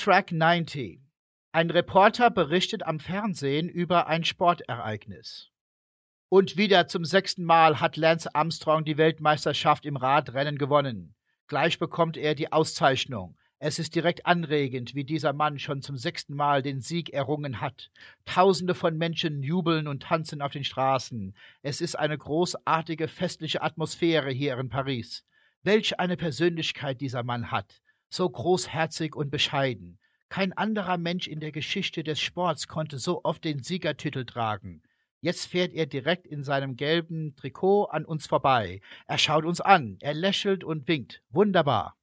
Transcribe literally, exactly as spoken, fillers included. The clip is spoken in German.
Track neunzig. Ein Reporter berichtet am Fernsehen über ein Sportereignis. Und wieder zum sechsten Mal hat Lance Armstrong die Weltmeisterschaft im Radrennen gewonnen. Gleich bekommt er die Auszeichnung. Es ist direkt anregend, wie dieser Mann schon zum sechsten Mal den Sieg errungen hat. Tausende von Menschen jubeln und tanzen auf den Straßen. Es ist eine großartige festliche Atmosphäre hier in Paris. Welch eine Persönlichkeit dieser Mann hat. So großherzig und bescheiden. Kein anderer Mensch in der Geschichte des Sports konnte so oft den Siegertitel tragen. Jetzt fährt er direkt in seinem gelben Trikot an uns vorbei. Er schaut uns an, er lächelt und winkt. Wunderbar.